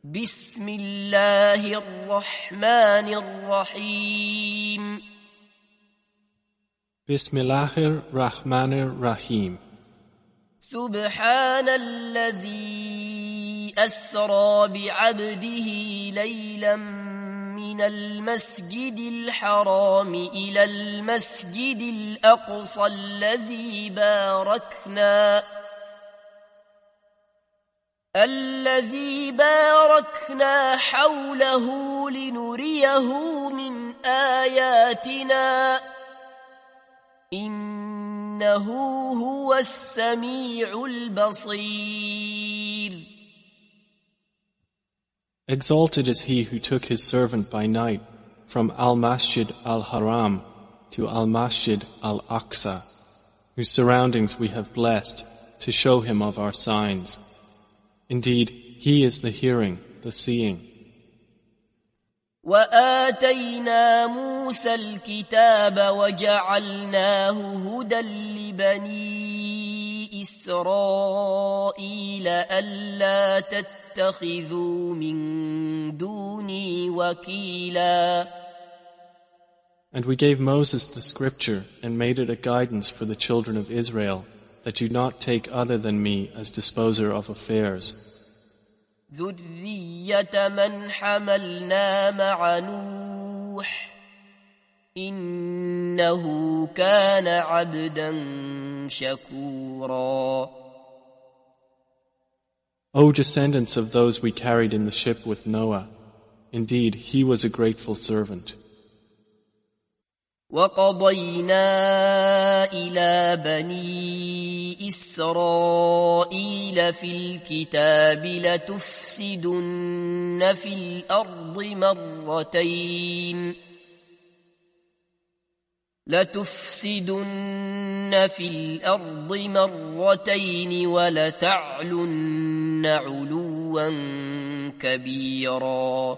بسم الله الرحمن الرحيم Bismillahir Rahmanir Rahim. سبحان الذي أسرى بعبده ليلا من المسجد الحرام إلى المسجد الأقصى الذي باركنا حوله لنريه من آياتنا إنه هو السميع البصير. Exalted is he who took his servant by night from Al-Masjid Al-Haram to Al-Masjid Al-Aqsa, whose surroundings we have blessed to show him of our signs. Indeed, he is the hearing, the seeing. وآتينا موسى الكتاب وجعلناه هدى لبني إسرائيل ألا تتخذوا من دوني وكيلا. And we gave Moses the scripture and made it a guidance for the children of Israel, that do not take other than me as disposer of affairs. ذرية من حملنا مع نوح إنه كان عبدا شكورا. O descendants of those we carried in the ship with Noah, indeed he was a grateful servant. وقضينا إلى بني إسرائيل في الكتاب لتفسدن في الأرض مرتين ولتعلن علوا كبيرا.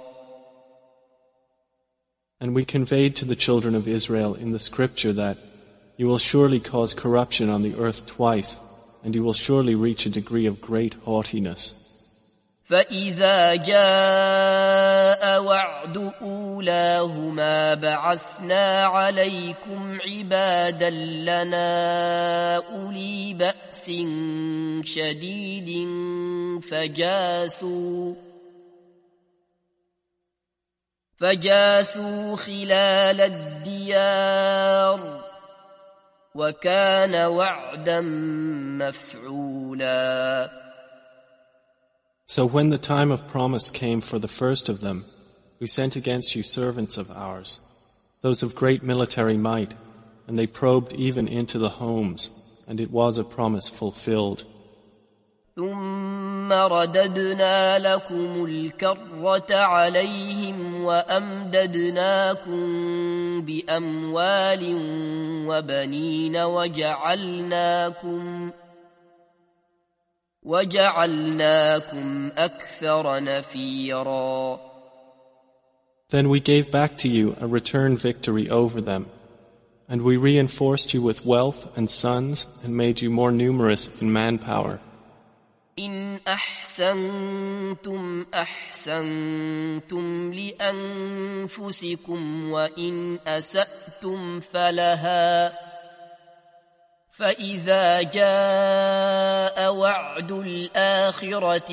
And we conveyed to the children of Israel in the scripture that you will surely cause corruption on the earth twice, and you will surely reach a degree of great haughtiness. فإذا جاء وعد أولاهما بعثنا عليكم عبادا لنا أولي بأس شديد فجاسوا خلال الديار وكان وعدا مفعولا. So when the time of promise came for the first of them, we sent against you servants of ours, those of great military might, and they probed even into the homes, and it was a promise fulfilled. ثم رددنا لكم الكرة عليهم وأمددناكم بأموال وبنين وجعلناكم أكثر نفيرا. Then we gave back to you a return victory over them, and we reinforced you with wealth and sons and made you more numerous in manpower. إن أحسنتم أحسنتم لأنفسكم وإن أسأتم فلها فإذا جاء وعد الآخرة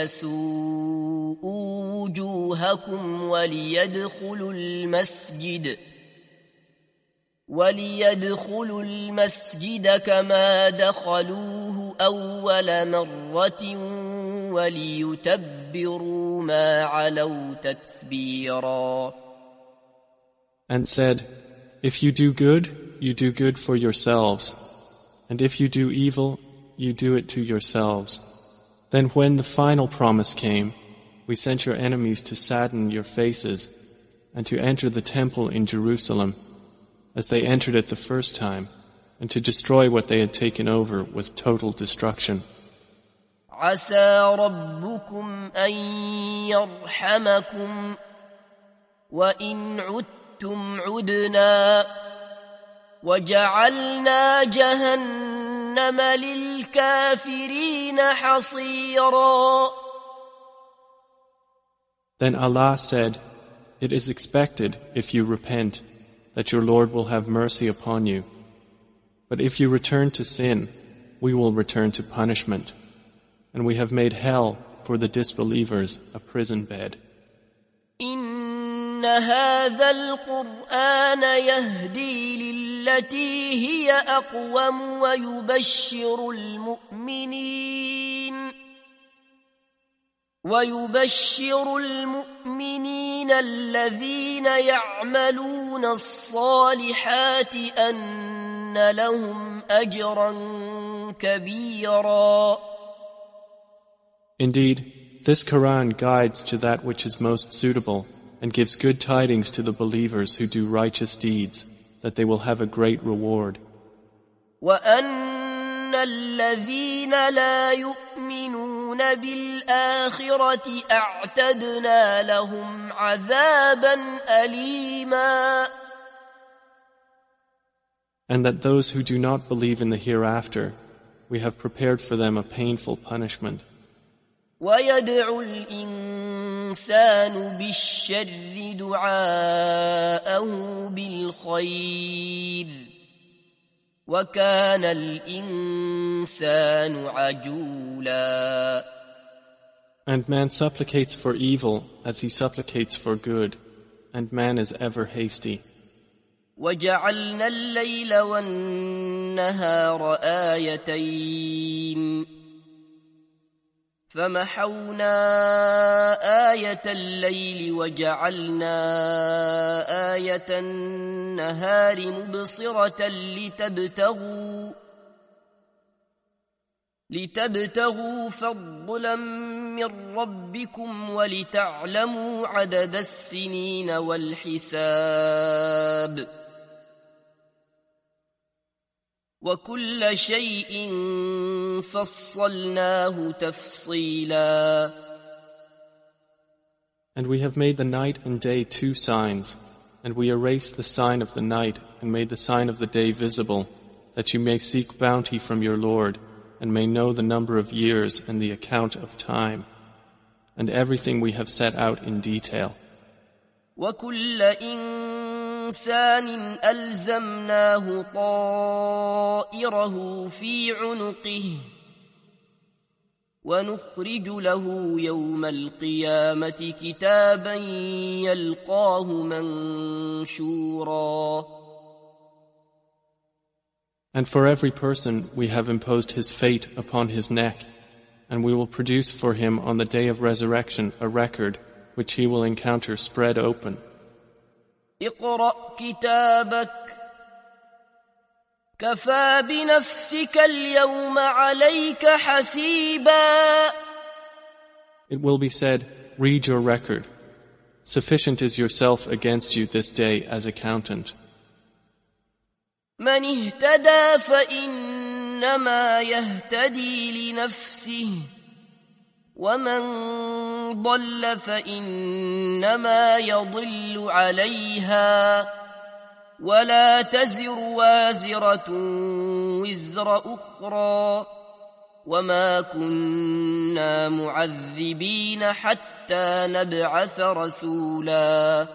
ليسوءوا وجوهكم وليدخلوا المسجد كما دخلوه أول مرة وليتبروا ما علوا تتبيرا. And said, if you do good, you do good for yourselves, and if you do evil, you do it to yourselves. Then when the final promise came, we sent your enemies to sadden your faces and to enter the temple in Jerusalem as they entered it the first time, and to destroy what they had taken over with total destruction. عسى ربكم أن يرحمكم وإن عدتم عدنا وجعلنا جهنم للكافرين حصيرا. Then Allah said, "It is expected, if you repent, that your Lord will have mercy upon you. But if you return to sin, we will return to punishment. And we have made hell for the disbelievers a prison bed." إن هذا القرآن يهدي للتي هي أقوم ويبشر المؤمنين الذين يعملون الصالحات أن لهم أجرا كبيرا. Indeed, this Quran guides to that which is most suitable and gives good tidings to the believers who do righteous deeds, that they will have a great reward. وأن الذين لا يؤمنون بالآخرة أعتدنا لهم عذابا أليما. And that those who do not believe in the hereafter, we have prepared for them a painful punishment. ويدعو الإنسان بالشر دعاءه بالخير وكان الإنسان عجولا. And man supplicates for evil as he supplicates for good, and man is ever hasty. وجعلنا الليل والنهار آيتين فمحونا آية الليل وجعلنا آية النهار مبصرة لتبتغوا فضلا من ربكم ولتعلموا عدد السنين والحساب وكل شيء فصلناه تفصيلا. And we have made the night and day 2 signs, and we erased the sign of the night and made the sign of the day visible, that you may seek bounty from your Lord and may know the number of years and the account of time, and everything we have set out in detail. وكل إنسان ألزمناه طائره في عنقه ونخرج له يوم القيامة كتابا يلقاه منشورا. And for every person we have imposed his fate upon his neck, and we will produce for him on the day of resurrection a record which he will encounter spread open. اقرأ كتابك كفى بنفسك اليوم عليك حسيبا. It will be said, read your record. Sufficient is yourself against you this day as accountant. من اهتدى فإنما يهتدي لنفسه ومن ضل فإنما يضل عليها ولا تزر وازرة وزر أخرى وما كنا معذبين حتى نبعث رسولا.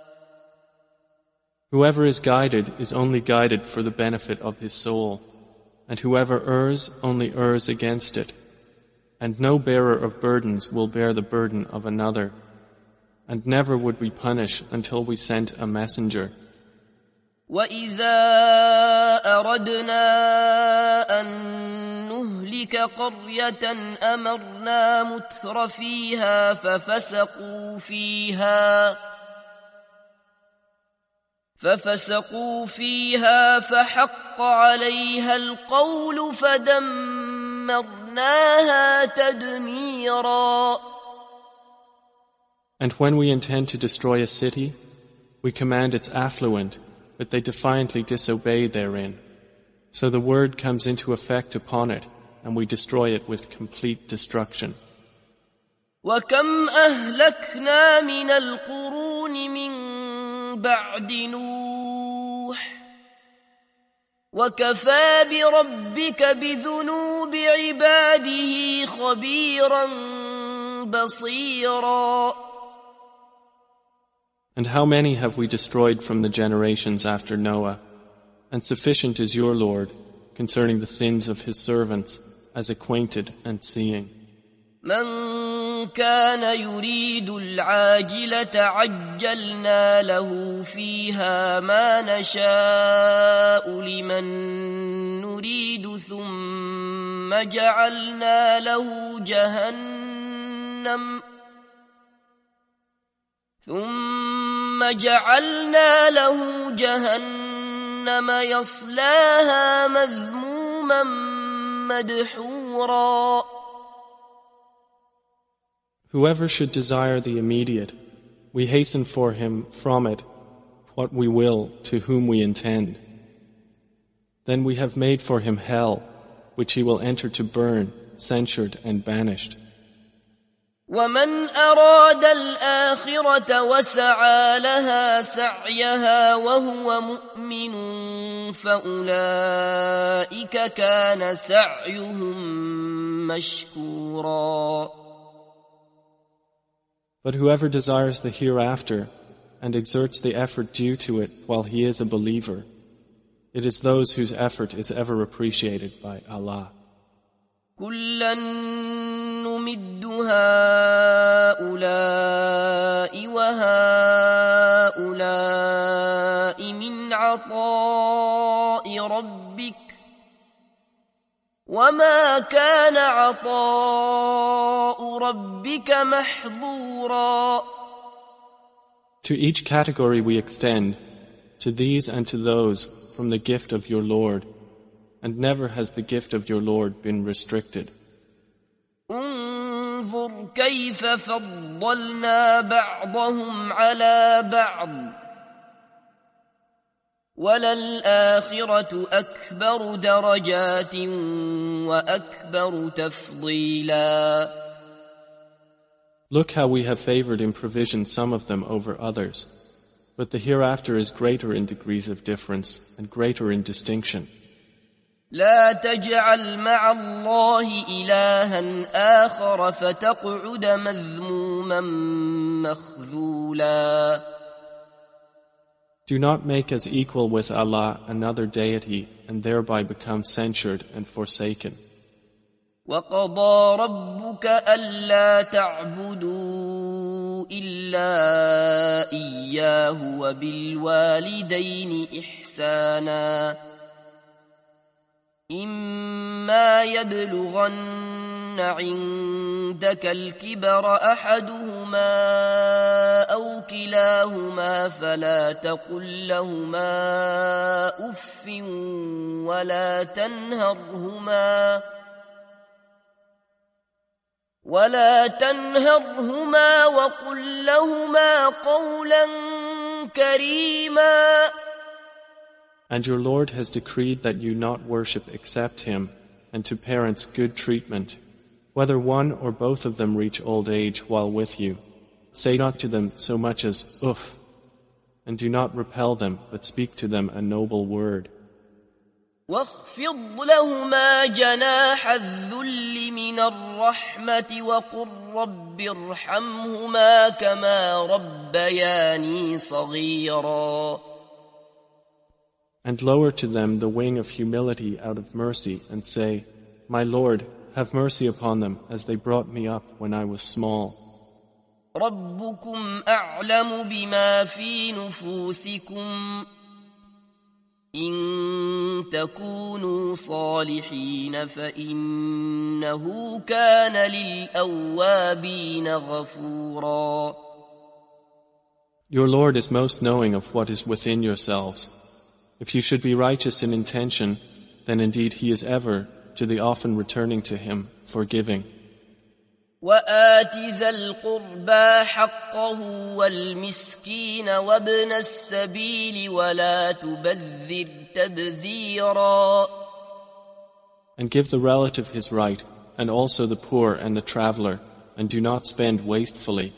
Whoever is guided is only guided for the benefit of his soul, and whoever errs only errs against it. And no bearer of burdens will bear the burden of another, and never would we punish until we sent a messenger. وَإِذَا أَرَدْنَا أَن نُهْلِكَ قَرْيَةً أَمَرْنَا مُتْرَ فِيهَا ففسقوا فيها فحق عليها القول فدمرناها تدميرا. And when we intend to destroy a city, we command its affluent, but they defiantly disobey therein. So the word comes into effect upon it, and we destroy it with complete destruction. وَكَمْ أَهْلَكْنَا مِنَ الْقُرُونِ مِنْ بعد نوح وكفى بربك بذنوب عباده خبيرا بصيرا. And how many have we destroyed from the generations after Noah? And sufficient is your Lord concerning the sins of his servants as acquainted and seeing. من كان يريد العاجلة عجلنا له فيها ما نشاء لمن نريد ثم جعلنا له جهنم يصلاها مذموما مدحورا. Whoever should desire the immediate, we hasten for him from it what we will to whom we intend. Then we have made for him hell, which he will enter to burn, censured and banished. ومن أراد الآخرة وسعى لها سعيها وهو مؤمن فأولئك كان سعيهم مشكورا. But whoever desires the hereafter and exerts the effort due to it while he is a believer, it is those whose effort is ever appreciated by Allah. كلا نمد هؤلاء وهؤلاء من عطاء ربك وما كان عطاء ربك محظورا. To each category we extend, to these and to those, from the gift of your Lord, and never has the gift of your Lord been restricted. انظر كيف فضلنا بعضهم على بعض وللآخرة أكبر درجات وأكبر تفضيلا. Look how we have favored in provision some of them over others, but the hereafter is greater in degrees of difference and greater in distinction. لا تجعل مع الله إلها آخر فتقعد مذموما مخذولا. Do not make as equal with Allah another deity and thereby become censured and forsaken. وقضى ربك ألا تعبدوا إلا إياه وبالوالدين إحسانا إما يبلغن عندك الكبر أحدهما أو كلاهما فلا تقل لهما أف ولا تنهرهما وقل لهما قولا كريما. And your Lord has decreed that you not worship except Him, and to parents good treatment, whether one or both of them reach old age while with you. Say not to them so much as "uff," and do not repel them, but speak to them a noble word. واخفض لهما جناح الذل من الرحمة وقل رب ارحمهما كما ربياني صغيرا. And lower to them the wing of humility out of mercy, and say, My Lord, have mercy upon them as they brought me up when I was small. ربكم أعلم بما في نفوسكم إن تكونوا صالحين فإنه كان للأوابين غفورا. Your Lord is most knowing of what is within yourselves. If you should be righteous in intention, then indeed He is ever, to the often returning to Him, forgiving. وآت ذا القربى حقه والمسكين وابن السبيل ولا تبذر تبذيرا. And give the relative his right, and also the poor and the traveler, and do not spend wastefully.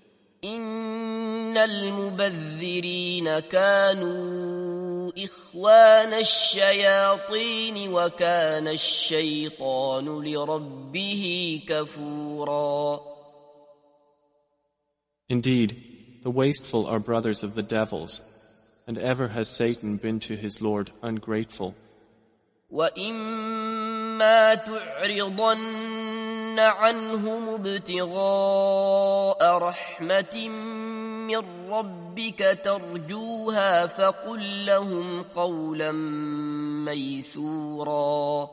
إن المبذرين كانوا إخوان الشياطين وكان الشيطان لربه كفورا. Indeed, The wasteful are brothers of the devils, and ever has Satan been to his Lord ungrateful. وَإِمَّا تُعْرِضَنَّ عَنْهُمُ ابْتِغَاءَ رَحْمَةٍ مِّن رَّبِّكَ تَرْجُوهَا فَقُل لَّهُمْ قَوْلًا مَّيْسُورًا.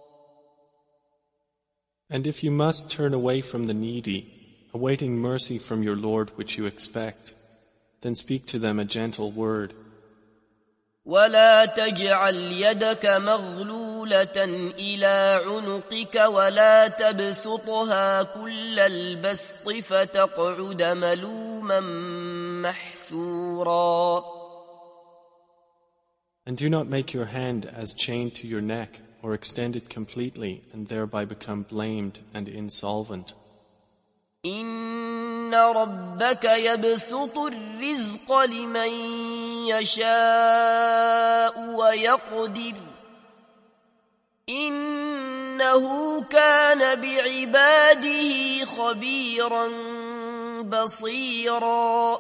And if you must turn away from the needy, awaiting mercy from your Lord which you expect, then speak to them a gentle word. ولا تجعل يدك مغلولة إلى عنقك ولا تبسطها كل البسط فتقعد ملوما محسورا. And do not make your hand as chained to your neck or extend it completely and thereby become blamed and insolvent. إن ربك يبسط الرزق لمن يشاء ويقدر إنه كان بعباده خبيرا بصيرا.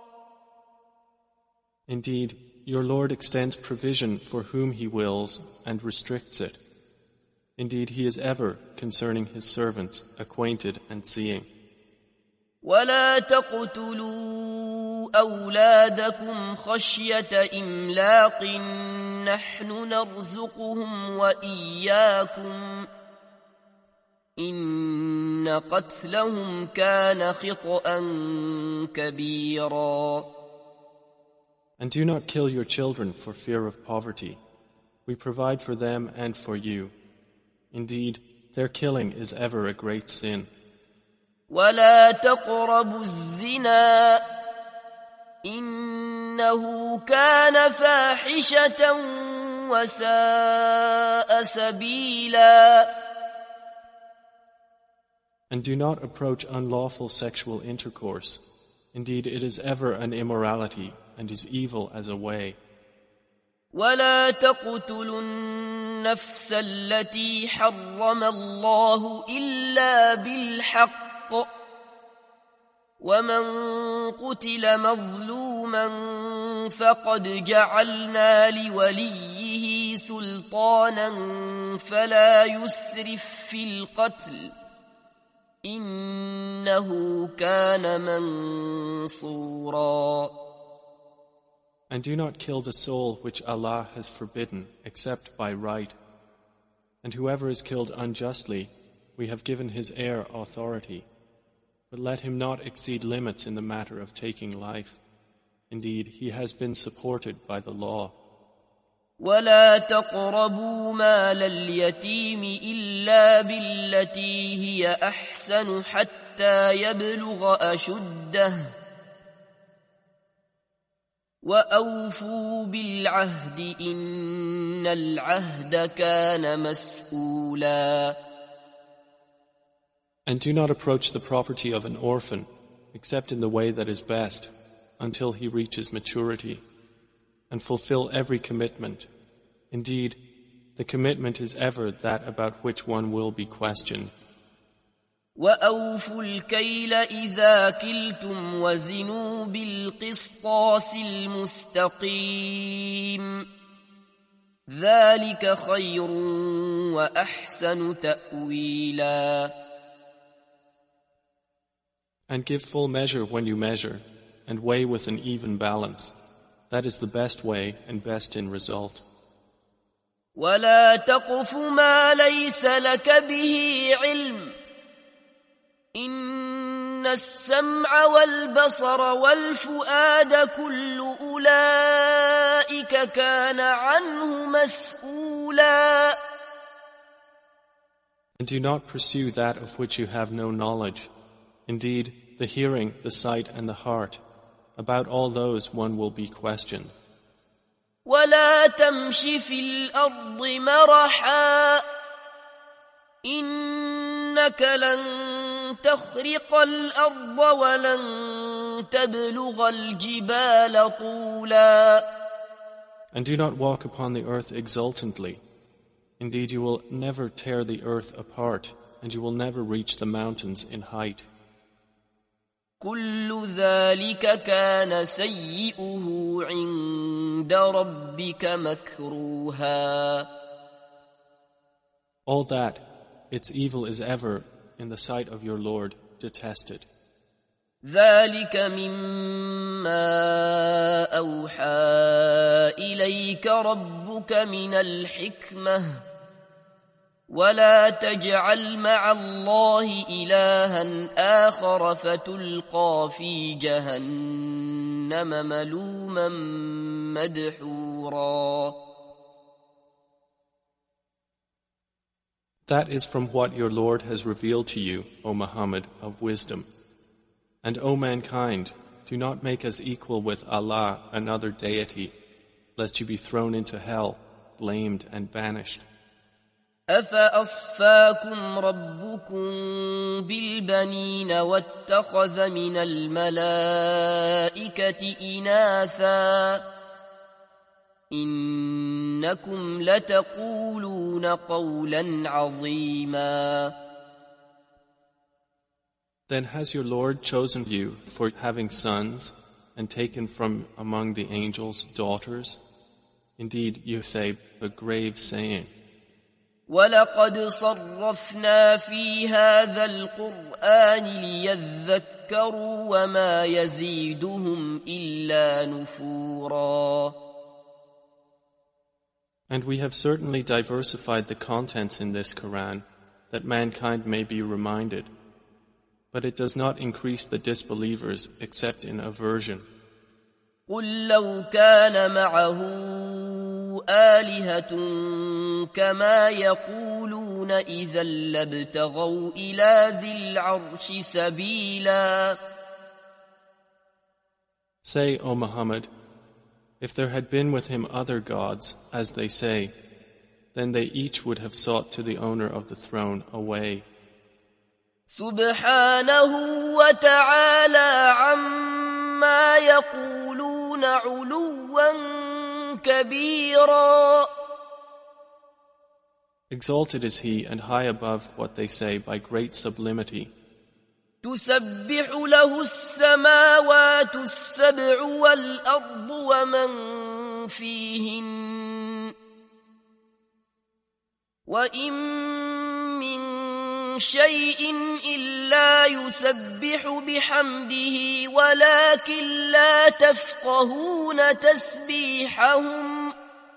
Indeed, your Lord extends provision for whom He wills and restricts it. Indeed, He is ever, concerning His servants, acquainted and seeing. ولا تقتلوا أولادكم خشية إملاق نحن نرزقهم وإياكم إن قتلهم كان خطأ كبيرا. And do not kill your children for fear of poverty. We provide for them and for you. Indeed, their killing is ever a great sin. ولا تقربوا الزنا إنه كان فاحشة وساء سبيلا. And do not approach unlawful sexual intercourse. Indeed, it is ever an immorality and is evil as a way. ولا تقتلوا النفس التي حرم الله إلا بالحق ومن قتل مظلوما فقد جعلنا لوليه سلطانا فلا يسرف في القتل إنه كان منصورا. And do not kill the soul which Allah has forbidden except by right. And whoever is killed unjustly, we have given his heir authority. But let him not exceed limits in the matter of taking life. Indeed, he has been supported by the law. ولا تقربوا مال اليتيم إلا بالتي هي أحسن حتى يبلغ أشده وأوفوا بالعهد إن العهد كان مسؤولا. And do not approach the property of an orphan except in the way that is best until he reaches maturity, and fulfill every commitment. Indeed, the commitment is ever that about which one will be questioned. وَأَوْفُوا الْكَيْلَ إِذَا كِلْتُمْ وَزِنُوا بِالْقِسْطَاسِ الْمُسْتَقِيمِ ذَلِكَ خَيْرٌ وَأَحْسَنُ تَأْوِيلًا. And give full measure when you measure, and weigh with an even balance. That is the best way and best in result. وَلَا تَقْفُ مَا لَيْسَ لَكَ بِهِ عِلْمٌ إِنَّ السَّمْعَ وَالْبَصَرَ وَالْفُؤَادَ كُلُّ أُولَئِكَ كَانَ عَنْهُ مَسْئُولًا. And do not pursue that of which you have no knowledge. Indeed, the hearing, the sight, and the heart, about all those one will be questioned. وَلَا تَمْشِ فِي الْأَرْضِ مَرَحًا إِنَّكَ لَن تَخْرِقَ الْأَرْضَ وَلَن تَبْلُغَ الْجِبَالَ طُولًا. And do not walk upon the earth exultantly. Indeed, you will never tear the earth apart, and you will never reach the mountains in height. كل ذلك كان سيئه عند ربك مكروها. All that, its evil is ever, in the sight of your Lord, detested. ذلك مما أوحى إليك ربك من الحكمة ولا تجعل مع الله إلها آخر فتلقى في جهنم ملوما مدحورا. That is from what your Lord has revealed to you, O Muhammad, of wisdom. And O mankind, do not make us equal with Allah, another deity, lest you be thrown into hell, blamed and banished. أفأصفاكم ربكم بالبنين واتخذ من الملائكة إناثا إنكم لتقولون قولا عظيما. Then has your Lord chosen you for having sons and taken from among the angels daughters? Indeed, you say a grave saying. وَلَقَدْ صَرَّفْنَا فِي هَذَا الْقُرْآنِ لِيَذَّكَّرُوا وَمَا يَزِيدُهُمْ إِلَّا نُفُورًا. And we have certainly diversified the contents in this Quran, that mankind may be reminded. But it does not increase the disbelievers except in aversion. قُلْ لَوْ كَانَ مَعَهُ آلِهَةٌ كَمَا يَقُولُونَ إِذًا لَابْتَغَوْا إِلَى ذِي الْعَرْشِ سَبِيلًا. Say, O Muhammad, if there had been with him other gods, as they say, then they each would have sought to the owner of the throne a way. سبحانه وتعالى عما يقولون علوا كبيرا. Exalted is he and high above what they say by great sublimity. تسبح له السماوات السبع والأرض ومن فيهن وإن من شيء إلا يسبح بحمده ولكن لا تفقهون تسبيحهم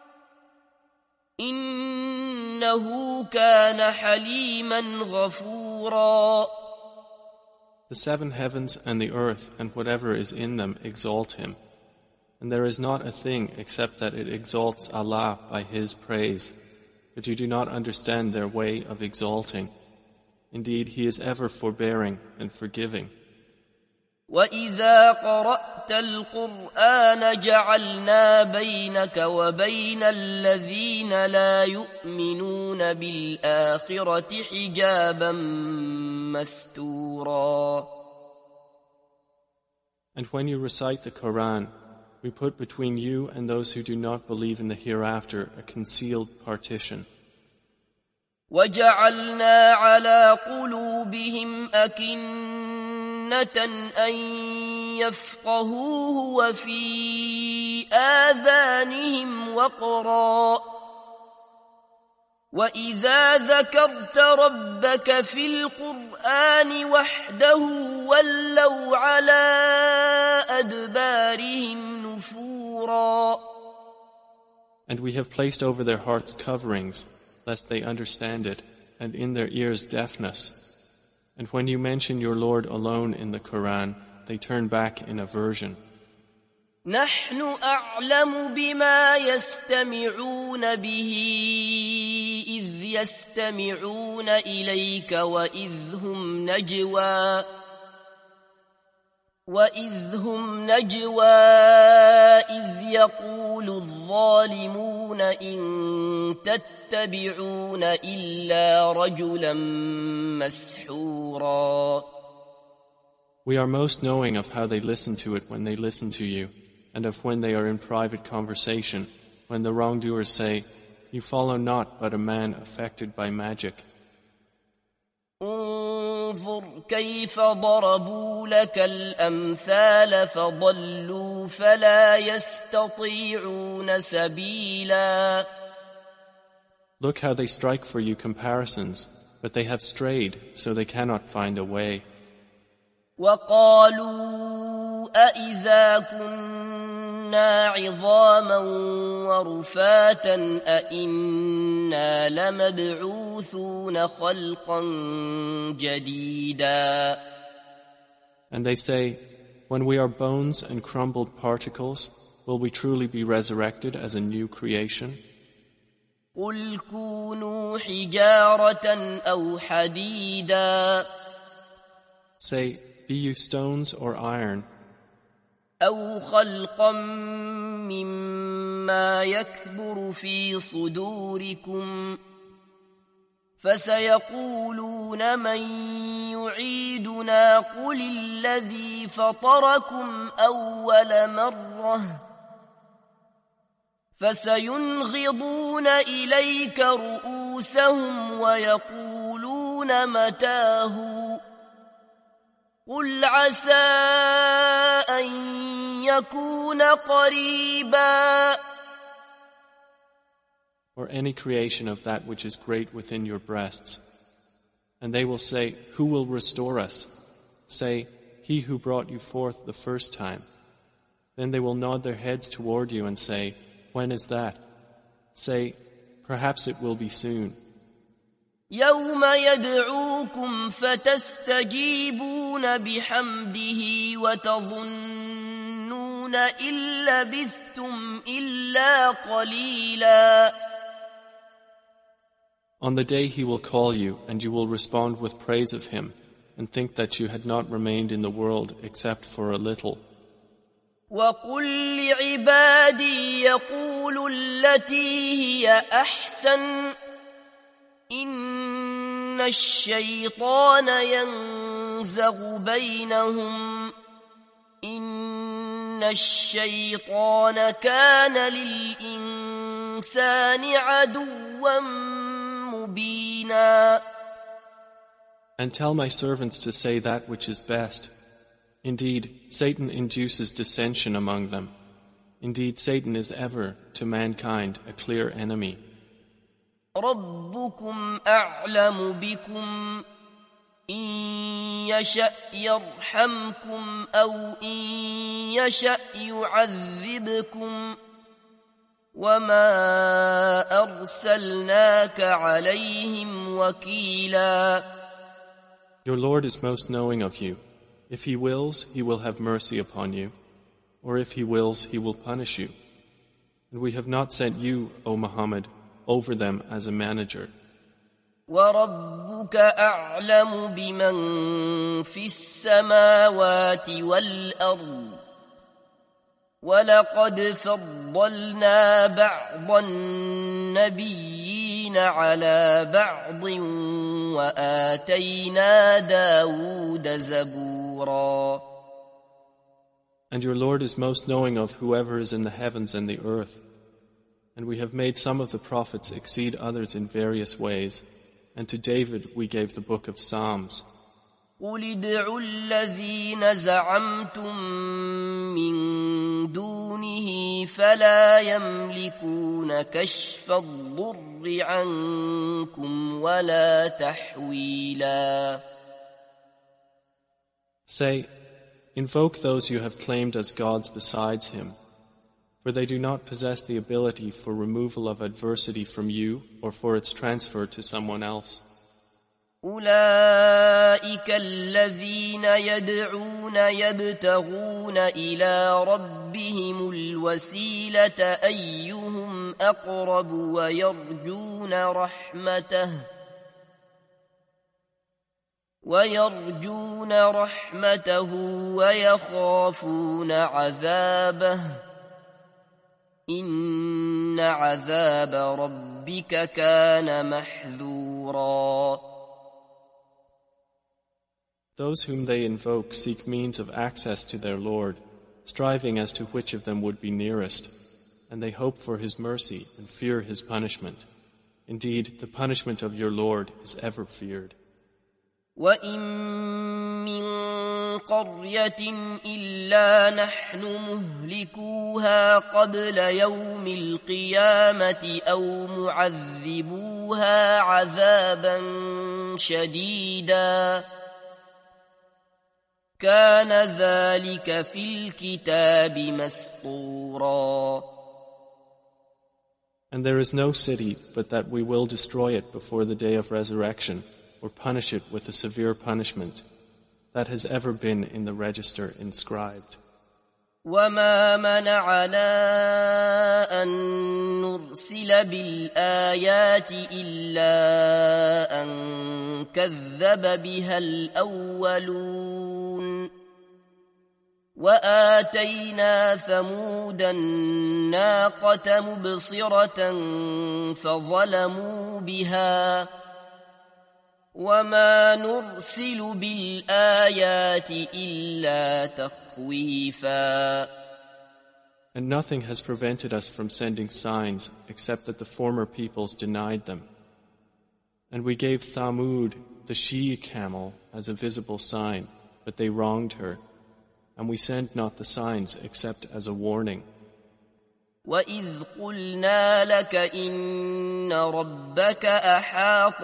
إنه كان حليما غفورا. The seven heavens and the earth and whatever is in them exalt him, and there is not a thing except that it exalts Allah by His praise, but you do not understand their way of exalting. Indeed, He is ever forbearing and forgiving. وَإِذَا قَرَأْتَ الْقُرْآنَ جَعَلْنَا بَيْنَكَ وَبَيْنَ الَّذِينَ لَا يُؤْمِنُونَ بِالْآخِرَةِ حِجَابًا مَسْتُورًا. And when you recite the Quran, we put between you and those who do not believe in the hereafter a concealed partition. وَجَعَلْنَا عَلَى قُلُوبِهِمْ أَكِنَّةً أَن يَفْقَهُوهُ وَفِي آذَانِهِمْ وَقْرًا وَإِذَا ذَكَرْتَ رَبَّكَ فِي الْقُرْآنِ وَحْدَهُ وَلَّوْا عَلَى أَدْبَارِهِمْ نُفُورًا. And we have placed over their hearts coverings, lest they understand it, and in their ears deafness. And when you mention your Lord alone in the Quran, they turn back in aversion. نحن أعلم بما يستمعون به إذ يستمعون إليك وإذ هم نجوى إذ يقول الظالمون إن تتبعون إلا رجلا مسحورا. We are most knowing of how they listen to it when they listen to you, and of when they are in private conversation, when the wrongdoers say, "You follow not but a man affected by magic." انظر انظر كيف ضربوا لك الأمثال فضلوا فلا يستطيعون سبيلا. Look how they strike for you comparisons, but they have strayed, so they cannot find a way. وقالوا أإذا كنا عظاما ورفاتا أإنا لمبعوثون خلقا جديدا. And they say, when we are bones and crumbled particles, will we truly be resurrected as a new creation? قل كونوا حجارة أو حديدا. Say, be you stones or iron, أو خلقا مما يكبر في صدوركم فسيقولون من يعيدنا قل الذي فطركم أول مرة فسينغضون إليك رؤوسهم ويقولون متاه قل عسى أن يكون قريبا. or any creation of that which is great within your breasts. And they will say, who will restore us? Say, he who brought you forth the first time. Then they will nod their heads toward you and say, when is that? Say, perhaps it will be soon. يوم يدعوكم فتستجيبون بحمده وتظنون إن لبثتم إلا قليلا. On the day he will call you, and you will respond with praise of him, and think that you had not remained in the world except for a little. وقل لعبادي يقولوا التي هي أحسن إن الشيطان ينزغ بينهم إن الشيطان كان للإنسان عدوا مبينا. And tell my servants to say that which is best. Indeed, Satan induces dissension among them. Indeed, Satan is ever, to mankind, a clear enemy. ربكم أعلم بكم إن يشأ يرحمكم أو إن يشأ يعذبكم وما أرسلناك عليهم وكيلا. Your Lord is most knowing of you. If He wills, He will have mercy upon you, or if He wills, He will punish you. And we have not sent you, O Muhammad, over them as a manager. وَرَبُّكَ أَعْلَمُ بِمَنْ فِي السَّمَاوَاتِ وَالْأَرْضِ وَلَقَدْ فَضَّلْنَا بَعْضَ النَّبِيِّينَ عَلَى بَعْضٍ وَآتَيْنَا دَاوُودَ زَبُورًا. And your Lord is most knowing of whoever is in the heavens and the earth. And we have made some of the prophets exceed others in various ways. And to David we gave the book of Psalms. قُلِ ادْعُوا الَّذِينَ زَعَمْتُم مِّن دُونِهِ فَلَا يَمْلِكُونَ كَشْفَ الضُّرِّ عَنكُمْ وَلَا تَحْوِيلًا. Say, invoke those you have claimed as gods besides him, for they do not possess the ability for removal of adversity from you or for its transfer to someone else. أولئك الذين يدعون يبتغون إلى ربهم الوسيلة أيهم أقرب ويرجون رحمته ويخافون عذابه إن عذاب ربك كان محذورا. Those whom they invoke seek means of access to their Lord, striving as to which of them would be nearest, and they hope for His mercy and fear His punishment. Indeed, the punishment of your Lord is ever feared. وإن من قرية إلا نحن مهلكوها قبل يوم القيامة أو معذبوها عذابا شديدا كان ذلك في الكتاب مسطورا. And there is no city but that we will destroy it before the day of resurrection, or punish it with a severe punishment. That has ever been in the register inscribed. وما منعنا أن نرسل بالآيات إلا أن كذب بها الأولون وآتينا ثمود الناقة مبصرة فظلموا بها وما نرسل بالآيات إلا تخويفا. And nothing has prevented us from sending signs except that the former peoples denied them. And we gave Thamud, the she-camel, as a visible sign, but they wronged her. And we send not the signs except as a warning. وَإِذْ قُلْنَا لَكَ إِنَّ رَبَّكَ أَحَاطَ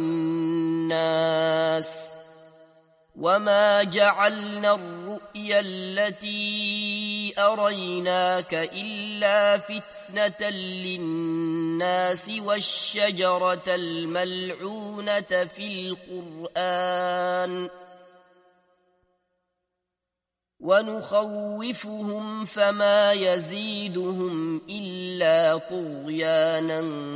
بِالنَّاسِ وَمَا جَعَلْنَا الرُّؤْيَا الَّتِي أَرَيْنَاكَ إِلَّا فِتْنَةً لِلنَّاسِ وَالشَّجَرَةَ الْمَلْعُونَةَ في الْقُرْآنِ ونخوفهم فما يزيدهم إلا طغيانا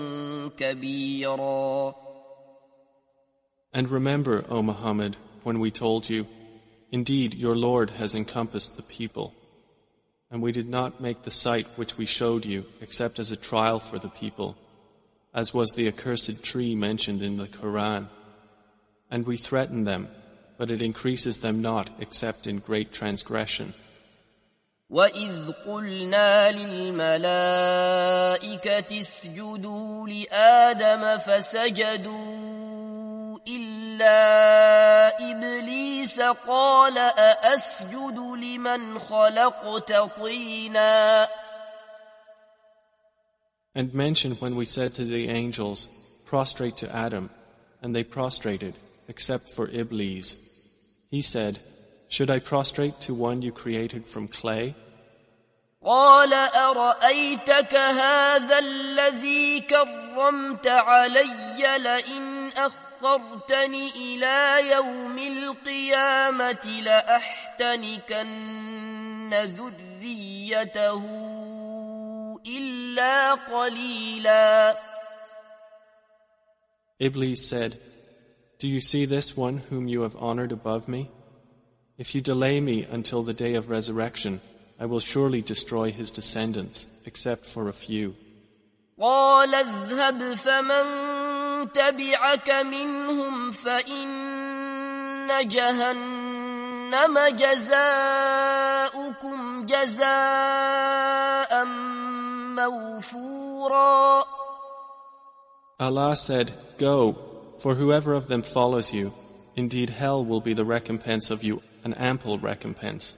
كبيرا. And remember, O Muhammad, when we told you, indeed your Lord has encompassed the people, and we did not make the sight which we showed you except as a trial for the people, as was the accursed tree mentioned in the Quran, and we threatened them, but it increases them not except in great transgression. وَإِذْ قُلْنَا لِلْمَلَائِكَةِ اسْجُدُوا لِآدَمَ فَسَجَدُوا إِلَّا إِبْلِيسَ قَالَ أَأَسْجُدُ لِمَنْ خَلَقْتَ طِينًا. And mention when we said to the angels, prostrate to Adam, and they prostrated, except for Iblis. He said, should I prostrate to one you created from clay? قال أرأيتك هذا الذي كرمت علي لئن أخرتني إلى يوم القيامة لأحتنكن ذريته إلا قليلا. Iblis said, do you see this one whom you have honored above me? If you delay me until the day of resurrection, I will surely destroy his descendants, except for a few. قال اذهب فمن تبعك منهم فإن جهنم جزاؤكم جزاء موفورا. Allah said, go, for whoever of them follows you, indeed hell will be the recompense of you, an ample recompense.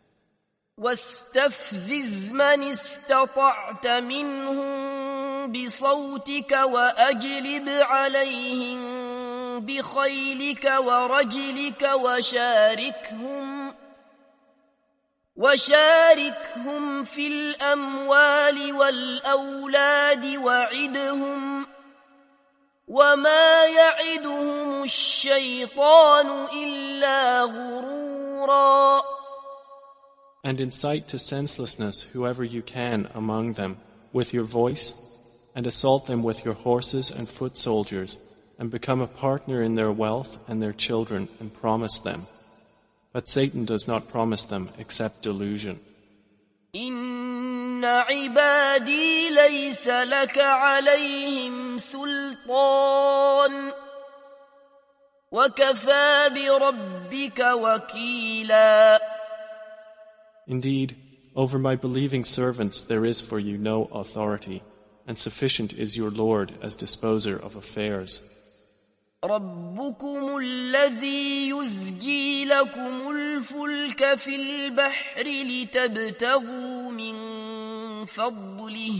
واستفزز من استطعت منهم بصوتك وأجلب عليهم بخيلك ورجلك وشاركهم في الأموال والأولاد وعدهم وما يعدهم الشيطان إلا غرورا. And incite to senselessness whoever you can among them with your voice, and assault them with your horses and foot soldiers, and become a partner in their wealth and their children, and promise them. But Satan does not promise them except delusion. إن عبادي ليس لك عليهم سلطان وكفى بربك وكيلا. Indeed, over my believing servants there is for you no authority, and sufficient is your Lord as disposer of affairs. ربكم الذي يزجي لكم الفلك في البحر لتبتغوا من فضله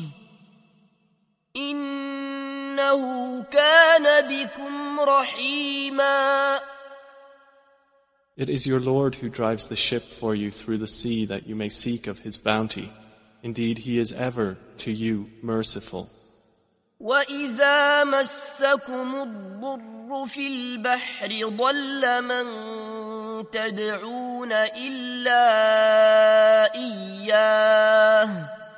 إنه كان بكم رحيما. It is your Lord who drives the ship for you through the sea that you may seek of His bounty. Indeed, He is ever to you merciful. وَإِذَا مَسَّكُمُ الضُّرُّ فِي الْبَحْرِ ضَلَّ مَن تَدْعُونَ إِلَّا إِيَّاهُ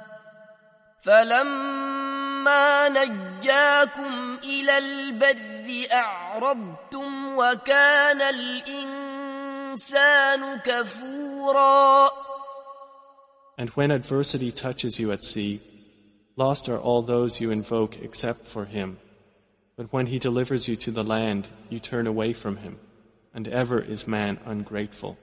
فَلَمَّا نَجَّاكُمْ إِلَى الْبَرِّ أَعْرَضْتُمْ وَكَانَ الْإِنسَانُ كَفُورًا. And when adversity touches you at sea, lost are all those you invoke except for Him. But when He delivers you to the land, you turn away from Him, and ever is man ungrateful.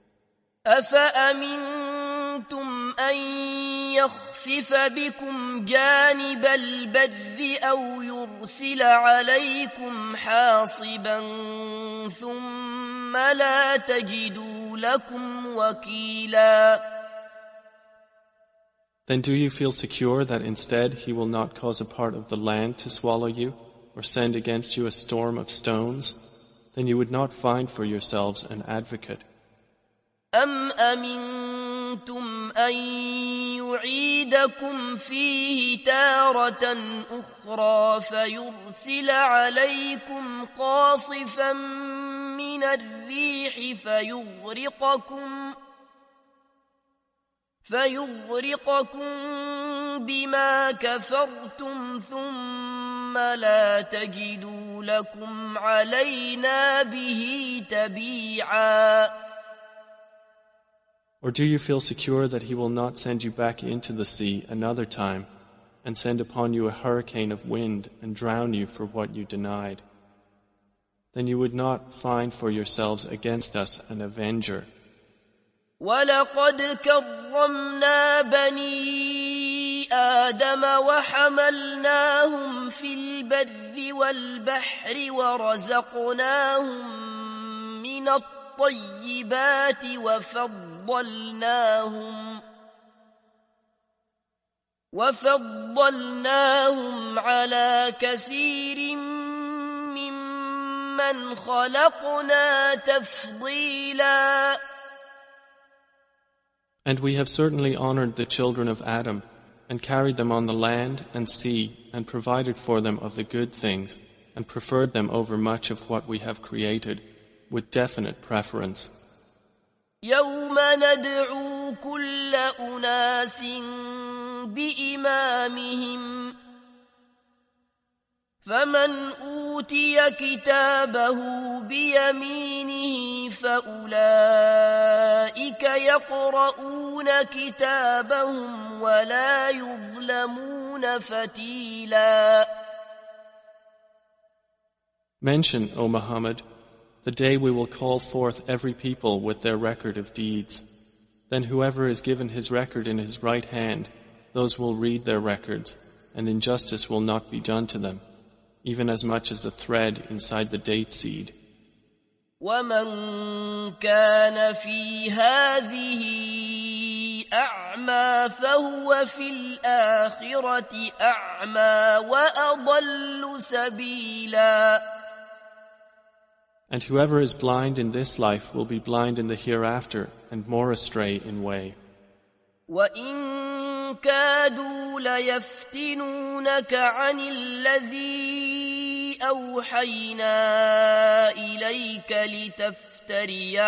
أَفَأَمِنْتُمْ أَنْ يَخْسِفَ بِكُمْ جَانِبَ الْبَرِّ أَوْ يُرْسِلَ عَلَيْكُمْ حَاصِبًا ثُمَّ لَا تَجِدُوا لَكُمْ وَكِيلًا. Then do you feel secure that instead He will not cause a part of the land to swallow you, or send against you a storm of stones? Then you would not find for yourselves an advocate. أَمْ أَمِنْتُمْ أَنْ يُعِيدَكُمْ فِيهِ تَارَةً أُخْرَى فَيُرْسِلَ عَلَيْكُمْ قَاصِفًا مِنَ الرِّيحِ فيغرقكم بما كفرتم ثم لا تجدوا لكم علينا به تبيعا. Or do you feel secure that He will not send you back into the sea another time and send upon you a hurricane of wind and drown you for what you denied? Then you would not find for yourselves against us an avenger. وَلَقَدْ كَرَّمْنَا بَنِي آدَمَ وَحَمَلْنَاهُمْ فِي الْبَرِّ وَالْبَحْرِ وَرَزَقْنَاهُمْ مِنَ الطَّيِّبَاتِ وَفَضَّلْنَاهُمْ عَلَى كَثِيرٍ مِّمَّنْ خَلَقْنَا تَفْضِيلًا. And we have certainly honored the children of Adam, and carried them on the land and sea, and provided for them of the good things, and preferred them over much of what we have created, with definite preference. يَوْمَ نَدْعُو كُلَّ أُنَاسٍ بِإِمَامِهِمْ فَمَنْ أُوتِيَ كِتَابَهُ بِيَمِينِهِ فَأُولَئِكَ يَقْرَؤُونَ كِتَابَهُمْ وَلَا يُظْلَمُونَ فَتِيلًا. Mention, O Muhammad, the day we will call forth every people with their record of deeds. Then whoever is given his record in his right hand, those will read their records, and injustice will not be done to them, even as much as a thread inside the date seed. وَمَنْ كَانَ فِي هَذِهِ أَعْمَى فَهُوَ فِي الْآخِرَةِ أَعْمَى وَأَضَلُّ سَبِيلًا. And whoever is blind in this life will be blind in the hereafter and more astray in way. وَإِن كَادُوا لَيَفْتِنُونَكَ عَنِ الَّذِي أَوْحَيْنَا إِلَيْكَ لِتَفْتَرِيَ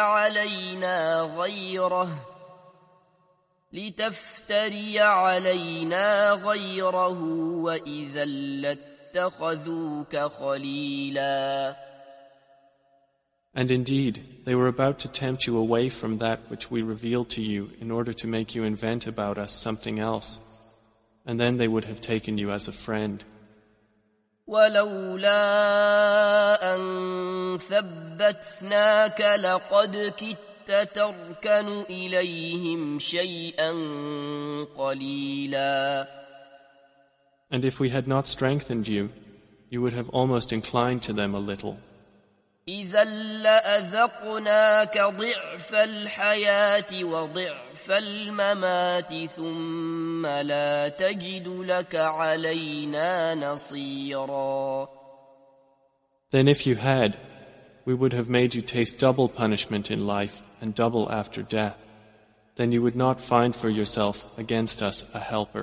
عَلَيْنَا غَيْرَهُ وَإِذًا لَاتَّخَذُوكَ خَلِيلًا. And indeed, they were about to tempt you away from that which we revealed to you in order to make you invent about us something else, and then they would have taken you as a friend. وَلَوْلَا أَن ثَبَّتْنَاكَ لَقَدْ كِدتَّ تَرْكَنُ إِلَيْهِمْ شَيْئًا قَلِيلًا. And if we had not strengthened you, you would have almost inclined to them a little. إذا لأذقناك ضعف الحياة وضعف الممات ثم لا تجد لك علينا نصيرا. Then if you had, we would have made you taste double punishment in life and double after death. Then you would not find for yourself against us a helper.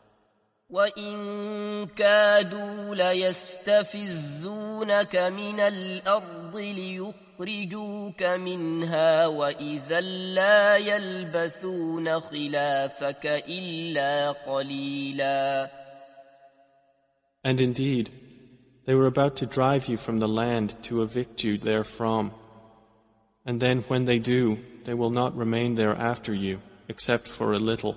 وَإِن كَادُوا لَيَسْتَفِزُّونَكَ مِنَ الْأَرْضِ لِيُخْرِجُوكَ مِنْهَا وَإِذًا لَّا يَلْبَثُونَ خِلَافَكَ إِلَّا قَلِيلًا. And indeed, they were about to drive you from the land to evict you therefrom. And then when they do, they will not remain there after you, except for a little.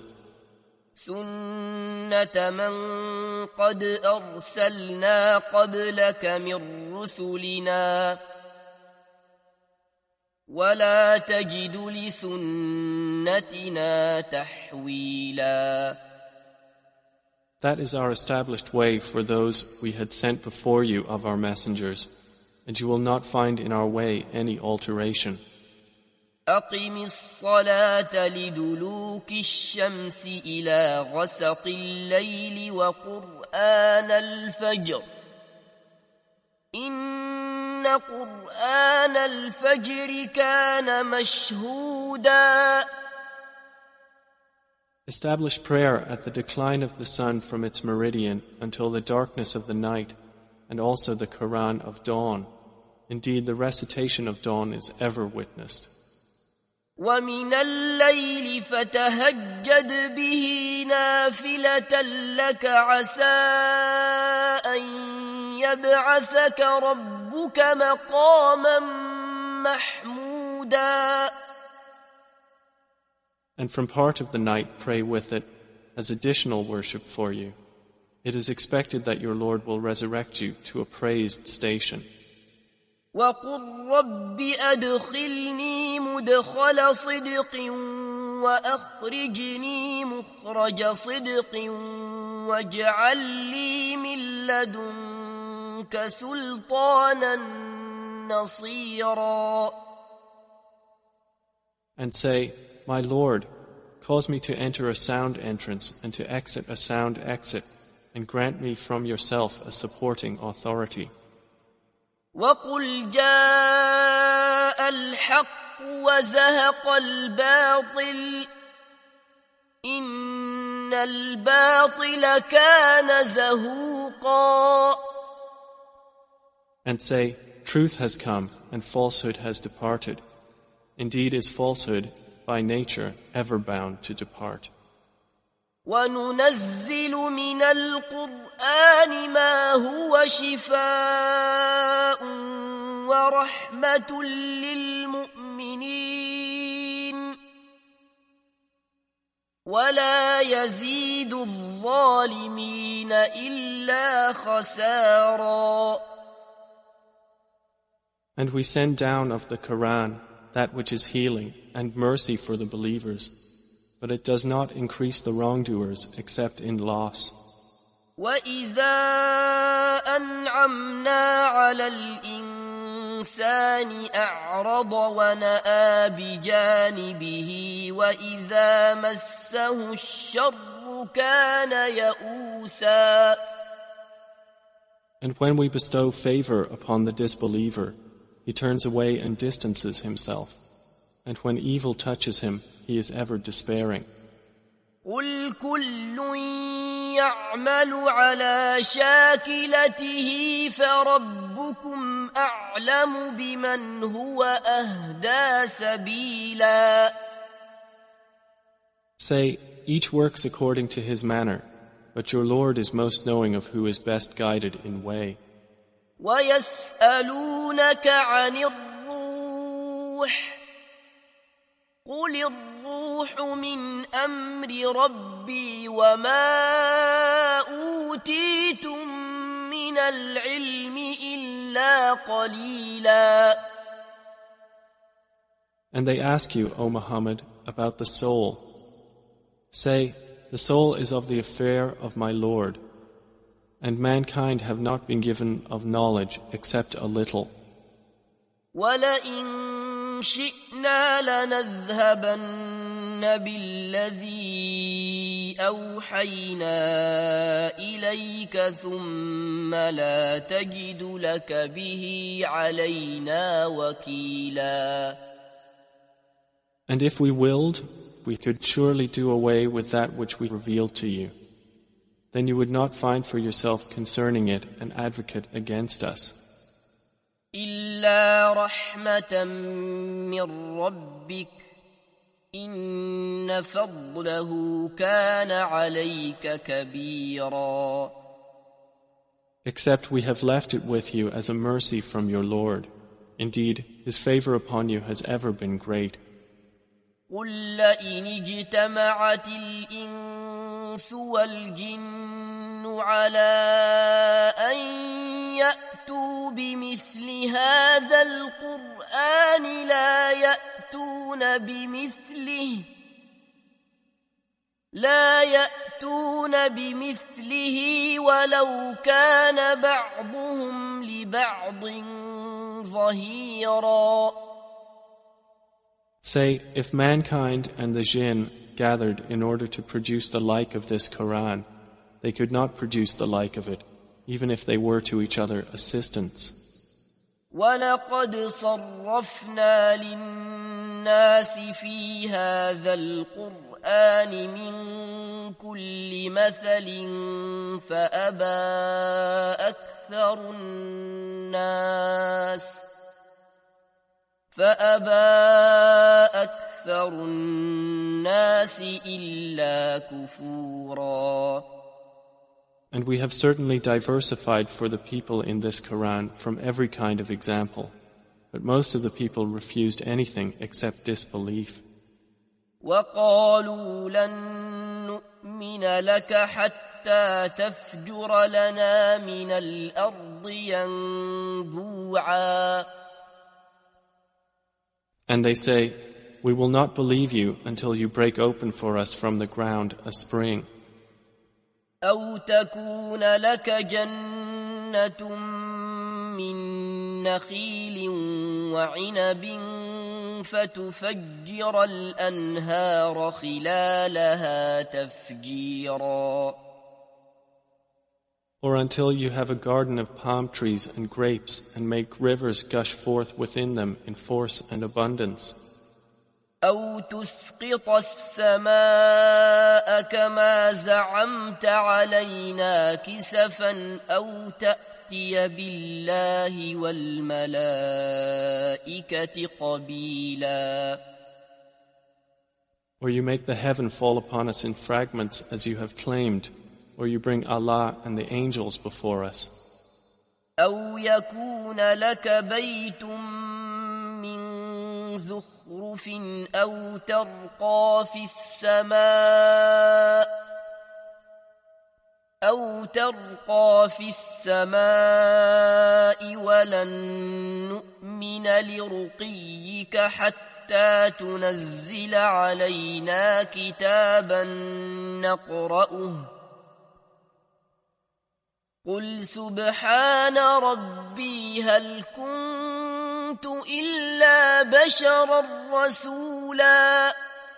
سُنَّةَ مَن قَدْ أَرْسَلْنَا قَبْلَكَ مِن رُّسُلِنَا وَلَا تَجِدُ لِسُنَّتِنَا تَحْوِيلًا. That is our established way for those we had sent before you of our messengers, and you will not find in our way any alteration. أقم الصلاة لدلوك الشمس إلى غسق الليل وقرآن الفجر إن قرآن الفجر كان مشهودا. Establish prayer at the decline of the sun from its meridian until the darkness of the night, and also the Quran of dawn. Indeed, the recitation of dawn is ever witnessed. وَمِنَ اللَّيْلِ فَتَهَجَّدْ بِهِ نَافِلَةً لَكَ عَسَىٰ أَن يَبْعَثَكَ رَبُّكَ مَقَامًا مَّحْمُودًا. And from part of the night pray with it as additional worship for you. It is expected that your Lord will resurrect you to a praised station. وَقُلْ رَبِّ أَدْخِلْنِي مُدْخَلَ صِدْقٍ وَأَخْرِجْنِي مُخْرَجَ صِدْقٍ وَاجْعَل لِّي مِن لَّدُنكَ سُلْطَانًا نَّصِيرًا. And say, My Lord, cause me to enter a sound entrance and to exit a sound exit, and grant me from yourself a supporting authority. وَقُلْ جَاءَ الْحَقُّ وَزَهَقَ الْبَاطِلُ إِنَّ الْبَاطِلَ كَانَ زَهُوقًا. And say, Truth has come and falsehood has departed. Indeed is falsehood by nature ever bound to depart. وَنُنَزِّلُ مِنَ الْقُرْآنِ مَا هُوَ شِفَاءٌ وَرَحْمَةٌ لِّلْمُؤْمِنِينَ وَلَا يَزِيدُ الظَّالِمِينَ إِلَّا خَسَارًا. And we send down of the Quran that which is healing and mercy for the believers, but it does not increase the wrongdoers except in loss. وَإِذَا أَنْعَمْنَا عَلَى الْإِنسَانِ أَعْرَضَ وَنَأَىٰ بِجَانِبِهِ وَإِذَا مَسَّهُ الشَّرُّ كَانَ يَئُوسًا. And when we bestow favor upon the disbeliever, he turns away and distances himself. And when evil touches him, he is ever despairing. قُلْ كُلٌّ يَعْمَلُ عَلَى شَاكِلَتِهِ فَرَبُّكُمْ أَعْلَمُ بِمَنْ هُوَ أَهْدَىٰ سَبِيلًا. Say, each works according to his manner, but your Lord is most knowing of who is best guided in way. وَيَسْأَلُونَكَ عَنِ الرُّوحِ قُلِ الرُّوحُ مِنْ أَمْرِ رَبِّي وَمَا أُوتِيتُم مِّنَ الْعِلْمِ إِلَّا قَلِيلًا. And they ask you, O Muhammad, about the soul. Say, the soul is of the affair of my Lord, and mankind have not been given of knowledge except a little. ولئن شئنا لنذهبن بالذي أوحينا إليك ثم لا تجد لك به علينا وكيلا. And if we willed, we could surely do away with that which we revealed to you. Then you would not find for yourself concerning it an advocate against us. إلا رحمة من ربك إن فضله كان عليك كبيرا. Except we have left it with you as a mercy from your Lord. Indeed, His favor upon you has ever been great. قل لئن اجتمعت الإنس والجن على أن يأتوا بمثل هذا القرآن لا يأتون بمثله ولو كان بعضهم لبعض ظهيرا. Say, if mankind and the jinn gathered in order to produce the like of this Quran, they could not produce the like of it, even if they were to each other assistants. وَلَقَدْ صَرَّفْنَا لِلنَّاسِ فِي هَذَا الْقُرْآنِ مِنْ كُلِّ مَثَلٍ فأبى أكثر الناس إلا كفورا. And we have certainly diversified for the people in this Quran from every kind of example, but most of the people refused anything except disbelief. وَقَالُوا لَن نُّؤْمِنَ لَكَ حَتَّى تَفْجُرَ لَنَا مِنَ الْأَرْضِ يَنبُوعًا. And they say, we will not believe you until you break open for us from the ground a spring. أَوْ تَكُونَ لَكَ جَنَّةٌ مِّن نَّخِيلٍ وَعِنَبٍ فَتُفَجِّرَ الْأَنْهَارَ خِلَالَهَا تَفْجِيرًا. Or until you have a garden of palm trees and grapes and make rivers gush forth within them in force and abundance. أو تسقط السماء كما زعمت علينا كسفا أو تأتي بالله والملائكة قبيلا. Or you make the heaven fall upon us in fragments as you have claimed, or you bring Allah and the angels before us. أو يكون لك بيت من زخرف أو ترقى في السماء ولن نؤمن لرقيك حتى تنزل علينا كتابا نقرأه قل سبحان ربي هل كنت إلا بشرا رسولا.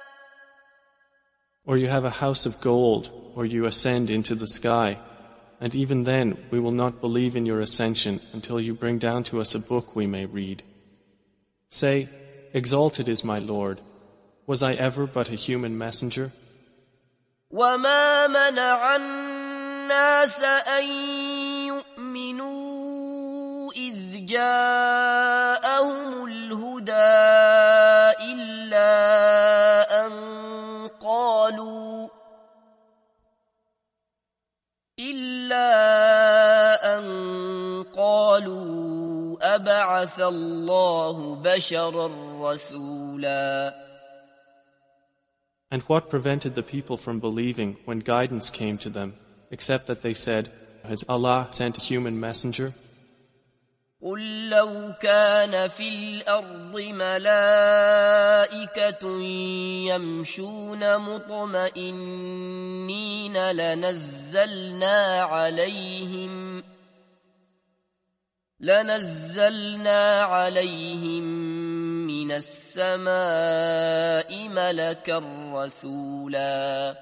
Or you have a house of gold, or you ascend into the sky, and even then we will not believe in your ascension until you bring down to us a book we may read. Say, exalted is my Lord. Was I ever but a human messenger? وَمَا مَنَعَ النَّاسَ أَن يُؤْمِنُوا إِذْ جَاءَهُمُ الْهُدَى إِلَّا أَن قَالُوا أَبَعَثَ اللَّهُ بَشَرًا رَّسُولًا. And what prevented the people from believing when guidance came to them, except that they said, has Allah sent a human messenger? قُل لَّوْ كَانَ فِي الْأَرْضِ مَلَائِكَةٌ يَمْشُونَ مُطْمَئِنِّينَ لنزلنا عليهم من السماء ملكا رسولا.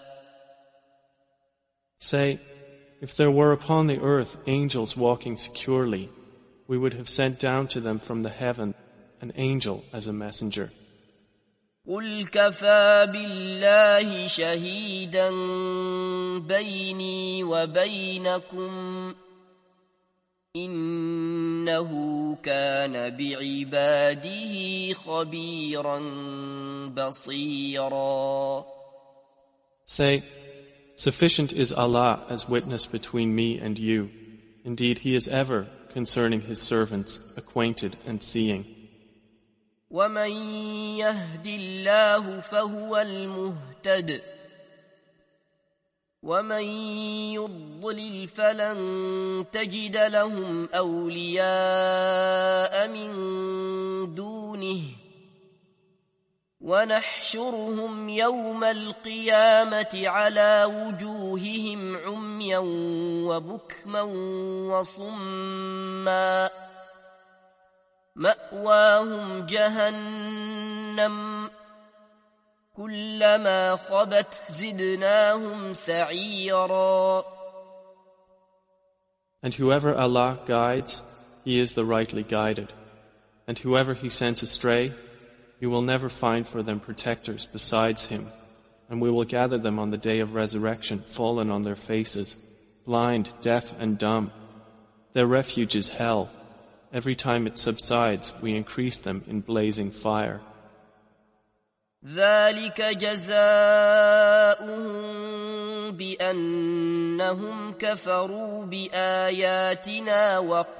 Say, if there were upon the earth angels walking securely, we would have sent down to them from the heaven an angel as a messenger. قل كفى بالله شهيدا بيني وبينكم إنه كان بعباده خبيرا بصيرا. Say, sufficient is Allah as witness between me and you. Indeed, He is ever, concerning His servants, acquainted and seeing. ومن يهد الله فهو المهتد ومن يضلل فلن تجد لهم أولياء من دونه ونحشرهم يوم القيامة على وجوههم عميا وبكما وصما مأواهم جهنم كلما خبت زدناهم سعيرا. And whoever Allah guides, he is the rightly guided. And whoever He sends astray, He will never find for them protectors besides Him. And we will gather them on the day of resurrection, fallen on their faces, blind, deaf and dumb. Their refuge is hell. Every time it subsides, we increase them in blazing fire. ذلك جزاؤهم بأنهم كفروا بآياتنا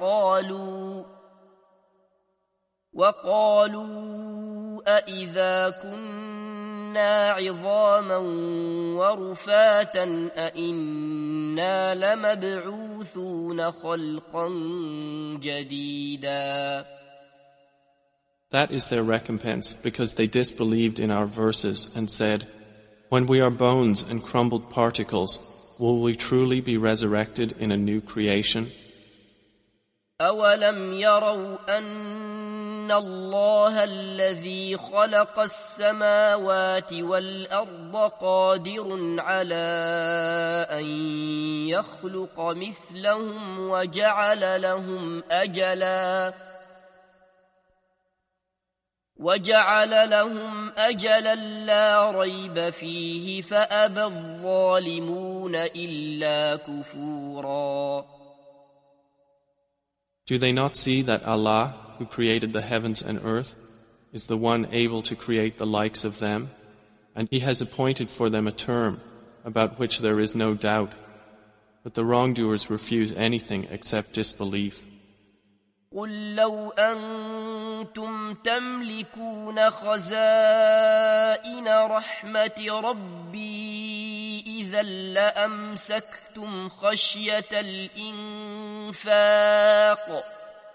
وقالوا أإذا كنا عظاما ورفاتا أإنا لمبعوثون خلقا جديدا. That is their recompense, because they disbelieved in our verses and said, when we are bones and crumbled particles, will we truly be resurrected in a new creation? أَوَلَمْ يَرَوْا أَنَّ اللَّهَ الَّذِي خَلَقَ السَّمَاوَاتِ وَالْأَرْضَ قَادِرٌ عَلَى أَن يَخْلُقَ مِثْلَهُمْ وجعل لهم أجلا لا ريب فيه فأبى الظالمون إلا كفورا. Do they not see that Allah, who created the heavens and earth, is the one able to create the likes of them, and He has appointed for them a term about which there is no doubt, but the wrongdoers refuse anything except disbelief. قل لو أنتم تملكون خزائن رحمة ربي إذا لأمسكتم خشية الإنفاق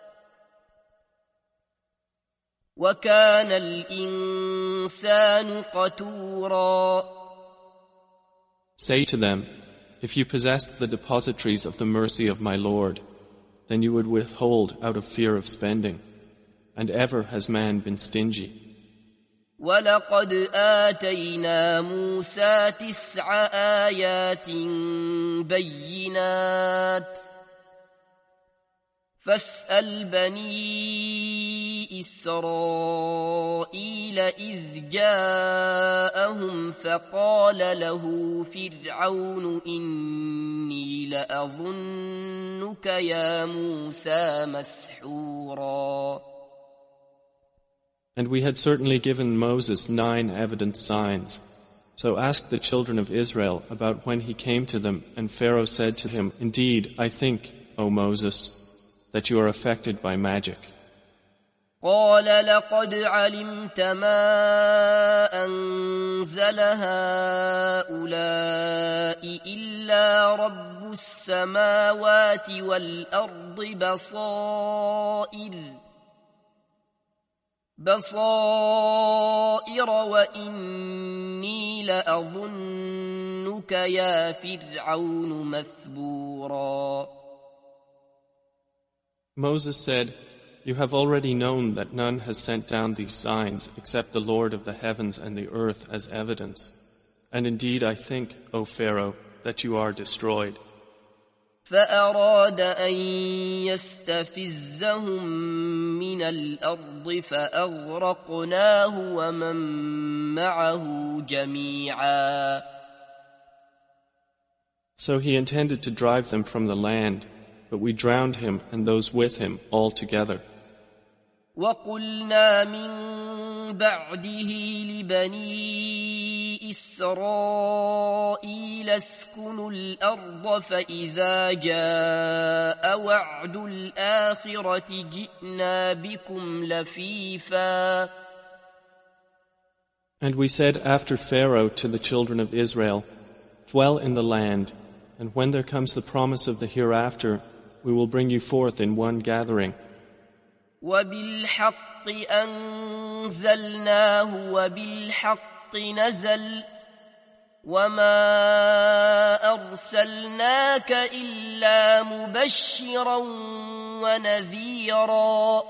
وكان الإنسان قتورا. Say to them, if you possessed the depositories of the mercy of my Lord, then you would withhold out of fear of spending, and ever has man been stingy. وَلَقَدْ آتَيْنَا مُوسَى 9 آيَاتٍ بَيِّنَاتٍ فاسأل بني إسرائيل إذ جاءهم فقال له فرعون إني لأظنك يا موسى مسحورا. And we had certainly given Moses 9 evident signs. So ask the children of Israel about when he came to them, and Pharaoh said to him, Indeed, I think, O Moses, that you are affected by magic. قال لقد علمت ما أنزل هؤلاء إلا رب السماوات والأرض بصائر وإني لأظنك يا فرعون مثبورا. Moses said, "You have already known that none has sent down these signs except the Lord of the heavens and the earth as evidence. And indeed I think, O Pharaoh, that you are destroyed." فأراد أن يستفزهم من الأرض فأغرقناه ومن معه جميعا. So he intended to drive them from the land, but we drowned him and those with him all together. وقلنا من بعده لبني إسرائيل اسكنوا الأرض فإذا جاء وعد الآخرة جئنا بكم لفيفا. And we said after Pharaoh to the children of Israel, "Dwell in the land, and when there comes the promise of the hereafter, we will bring you forth in one gathering." وبالحق أنزلناه وبالحق نزل وما أرسلناك إلا مبشرا ونذيرا.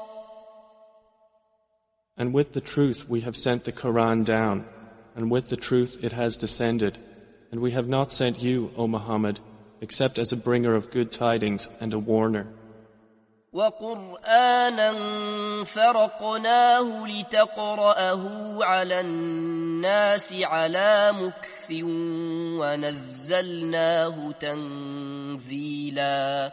And with the truth we have sent the Quran down, and with the truth it has descended, and we have not sent you, O Muhammad, except as a bringer of good tidings and a warner. وقرآنا فرقناه لتقرأه على الناس على مكث ونزلناه تنزيلا.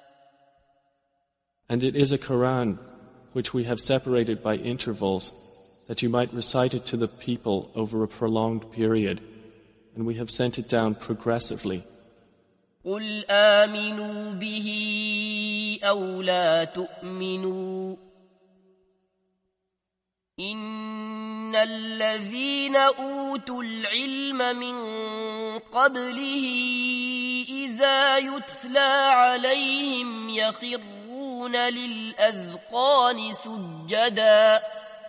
And it is a Quran which we have separated by intervals, that you might recite it to the people over a prolonged period, and we have sent it down progressively. قل آمنوا به أو لا تؤمنوا إن الذين أوتوا العلم من قبله إذا يتلى عليهم يخرون للأذقان سجدا.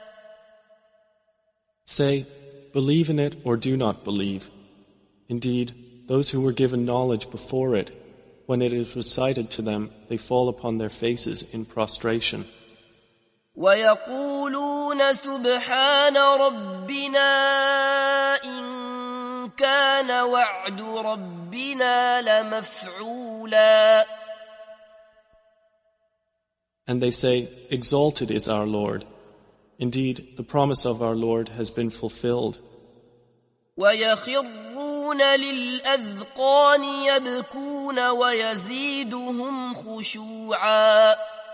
Say, believe in it or do not believe. Indeed, those who were given knowledge before it, when it is recited to them, they fall upon their faces in prostration. وَيَقُولُونَ سُبْحَانَ رَبِّنَا إِن كَانَ وَعْدُ رَبِّنَا لَمَفْعُولًا. And they say, "Exalted is our Lord. Indeed, the promise of our Lord has been fulfilled." وَيَخِرُّونَ لِلْأَذْقَانِ يَبْكُونَ وَيَزِيدُهُمْ خُشُوعًا.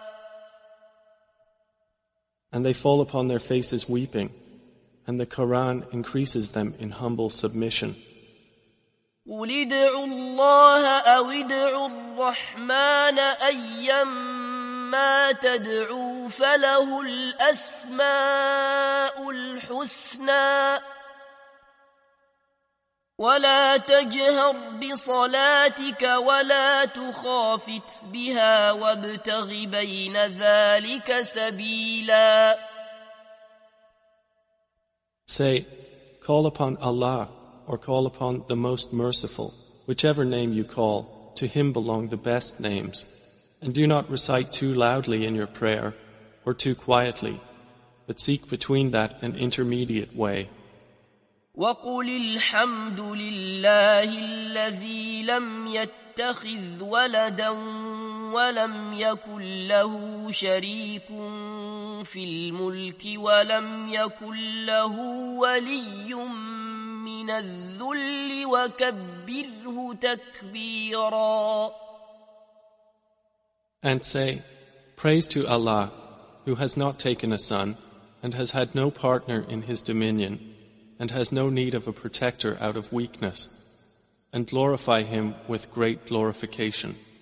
And they fall upon their faces weeping, and the Quran increases them in humble submission. قُلِ ادْعُوا اللَّهَ أَوِ ادْعُوا الرَّحْمَنَ أَيًّمَّا تَدْعُوا فَلَهُ الْأَسْمَاءُ الْحُسْنَى ولا تجهر بصلاتك ولا تخافت بها وابتغ بين ذلك سبيلا. Say, call upon Allah or call upon the Most Merciful, whichever name you call, to Him belong the best names. And do not recite too loudly in your prayer or too quietly, but seek between that an intermediate way. وَقُلِ الْحَمْدُ لِلَّهِ الَّذِي لَمْ يَتَّخِذْ وَلَدًا وَلَمْ يَكُنْ لَهُ شَرِيكٌ فِي الْمُلْكِ وَلَمْ يَكُنْ لَهُ وَلِيٌّ مِّنَ الذُّلِّ وَكَبِّرْهُ تَكْبِيرًا. And say, praise to Allah, who has not taken a son and has had no partner in His dominion, and has no need of a protector out of weakness, and glorify Him with great glorification.